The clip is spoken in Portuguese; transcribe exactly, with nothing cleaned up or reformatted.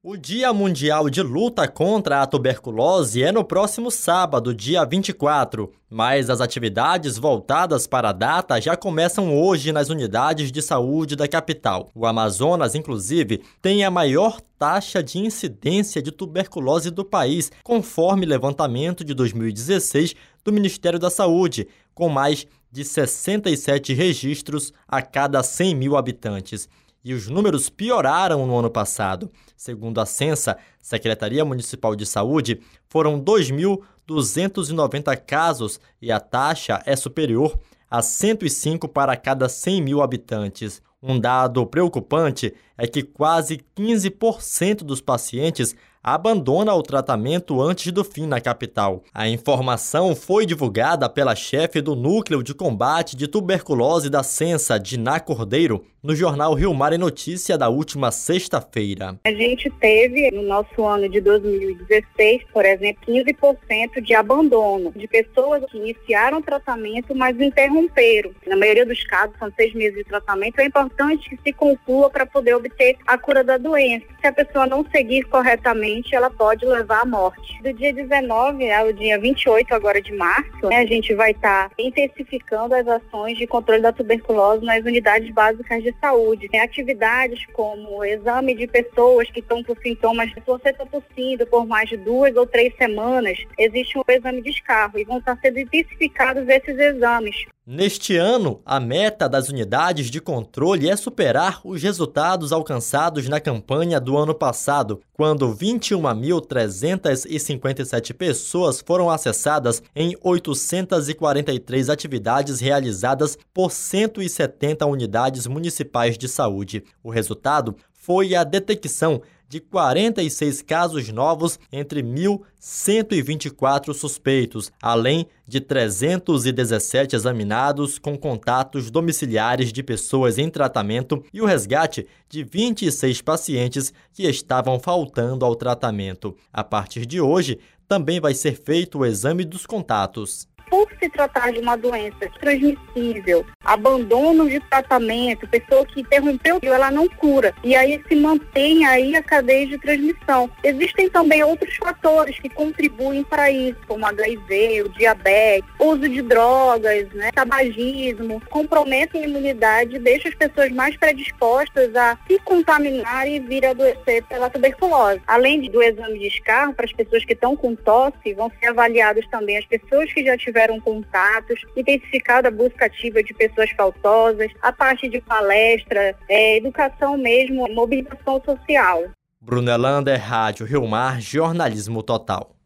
O Dia Mundial de Luta contra a Tuberculose é no próximo sábado, dia vinte e quatro, mas as atividades voltadas para a data já começam hoje nas unidades de saúde da capital. O Amazonas, inclusive, tem a maior taxa de incidência de tuberculose do país, conforme levantamento de dois mil e dezesseis do Ministério da Saúde, com mais de sessenta e sete registros a cada cem mil habitantes. E os números pioraram no ano passado. Segundo a Censa, Secretaria Municipal de Saúde, foram dois mil duzentos e noventa casos e a taxa é superior a cento e cinco para cada cem mil habitantes. Um dado preocupante é que quase quinze por cento dos pacientes abandona o tratamento antes do fim na capital. A informação foi divulgada pela chefe do Núcleo de Combate de Tuberculose da Censa, Diná Cordeiro, no jornal Rio Mar em Notícia da última sexta-feira. A gente teve, no nosso ano de dois mil e dezesseis, por exemplo, quinze por cento de abandono de pessoas que iniciaram o tratamento, mas interromperam. Na maioria dos casos, são seis meses de tratamento. É importante que se conclua para poder obter a cura da doença. Se a pessoa não seguir corretamente, ela pode levar à morte. Do dia dezenove ao dia vinte e oito agora de março, né, a gente vai estar tá intensificando as ações de controle da tuberculose nas unidades básicas de saúde. Tem atividades como o exame de pessoas que estão com sintomas, se você está tossindo por mais de duas ou três semanas, existe um exame de escarro e vão estar sendo intensificados esses exames. Neste ano, a meta das unidades de controle é superar os resultados alcançados na campanha do ano passado, quando vinte e uma mil trezentas e cinquenta e sete pessoas foram acessadas em oitocentas e quarenta e três atividades realizadas por cento e setenta unidades municipais de saúde. O resultado foi a detecção de quarenta e seis casos novos entre mil cento e vinte e quatro suspeitos, além de trezentos e dezessete examinados com contatos domiciliares de pessoas em tratamento e o resgate de vinte e seis pacientes que estavam faltando ao tratamento. A partir de hoje, também vai ser feito o exame dos contatos. Por se tratar de uma doença transmissível, abandono de tratamento, pessoa que interrompeu, ela não cura. E aí se mantém aí a cadeia de transmissão. Existem também outros fatores que contribuem para isso, como H I V, o diabetes, uso de drogas, né, tabagismo, comprometem a imunidade e deixam as pessoas mais predispostas a se contaminar e vir a adoecer pela tuberculose. Além do exame de escarro, para as pessoas que estão com tosse, vão ser avaliadas também as pessoas que já tiveram contatos, intensificada a busca ativa de pessoas faltosas, a parte de palestra, é, educação mesmo, mobilização social. Brunelander, Rádio Rio Mar, Jornalismo Total.